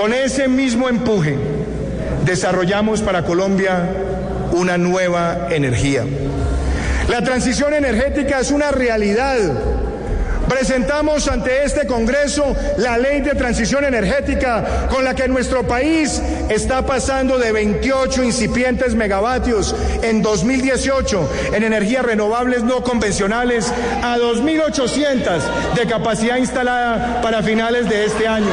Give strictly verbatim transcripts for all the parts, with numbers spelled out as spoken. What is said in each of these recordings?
Con ese mismo empuje, desarrollamos para Colombia una nueva energía. La transición energética es una realidad. Presentamos ante este Congreso la ley de transición energética con la que nuestro país está pasando de veintiocho incipientes megavatios en dos mil dieciocho en energías renovables no convencionales a dos mil ochocientas de capacidad instalada para finales de este año.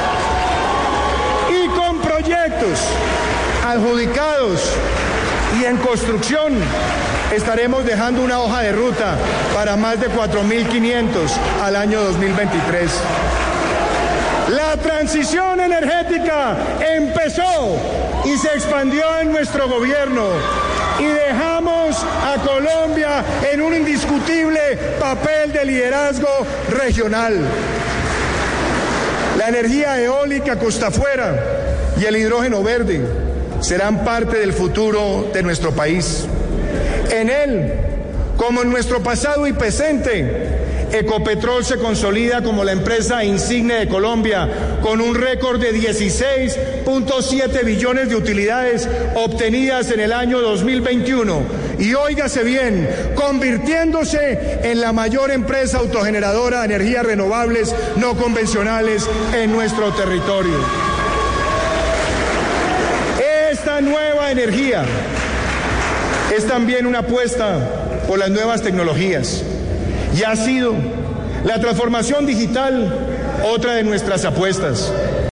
Y con proyectos adjudicados y en construcción, estaremos dejando una hoja de ruta para más de cuatro mil quinientos al año dos mil veintitrés. La transición energética empezó y se expandió en nuestro gobierno y dejamos a Colombia en un indiscutible papel de liderazgo regional. La energía eólica costa afuera y el hidrógeno verde serán parte del futuro de nuestro país. En él, como en nuestro pasado y presente, Ecopetrol se consolida como la empresa insignia de Colombia, con un récord de dieciséis punto siete billones de utilidades obtenidas en el año dos mil veintiuno. Y óigase bien, convirtiéndose en la mayor empresa autogeneradora de energías renovables no convencionales en nuestro territorio. Esta nueva energía es también una apuesta por las nuevas tecnologías y ha sido la transformación digital otra de nuestras apuestas.